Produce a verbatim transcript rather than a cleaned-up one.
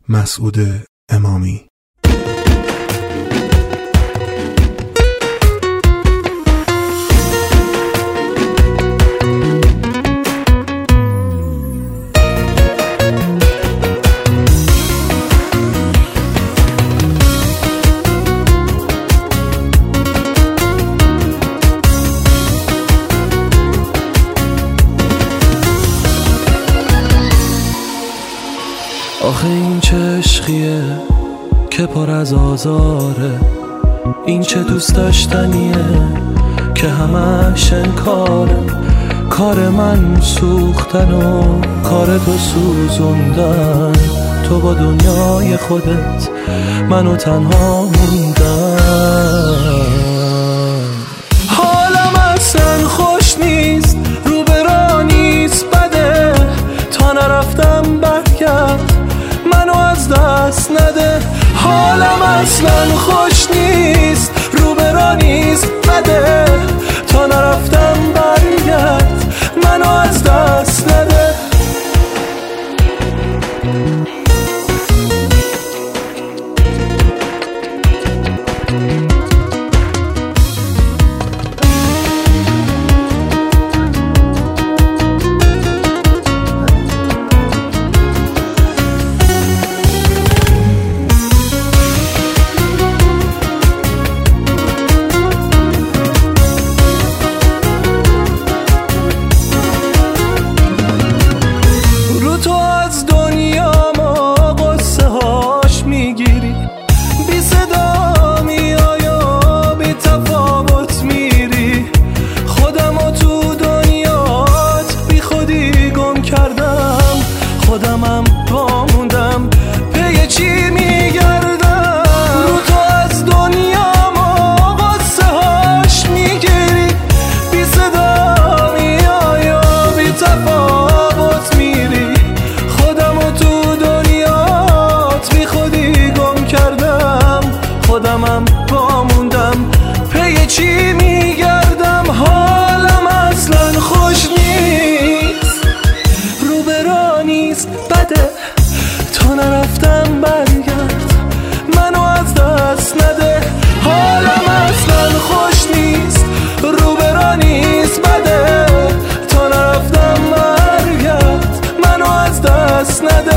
مسعود امامی. آخه این چه عشقیه که پر از آزاره، این چه دوست داشتنیه که همش انکاره. کار من سوختن و کار تو سوزوندن، تو با دنیای خودت منو تنها موندن. حالم اصلا خوش نیست، رو به راه نیست بده، تا نرفتم برگرد منو از دست نده. حالم اصلا خوش نیست، رو به راه نیست بده، تا نرفتم برگرد منو از دست نده. خودمم پاموندم پی چی میگردم، رو تو از دنیا ما قصه هاش میگیری، بی صدا میای و بی تفاوت میری. خودمو تو دنیات بی خودی گم کردم، خودمم پاموندم پی چی میگردم. حالم اصلا خوش نیست، رو به راه نیست بده، تا نرفتم برگرد منو از دست نده. حالم اصلا خوش نیست، رو به راه نیست بده، تا نرفتم برگرد منو از دست نده.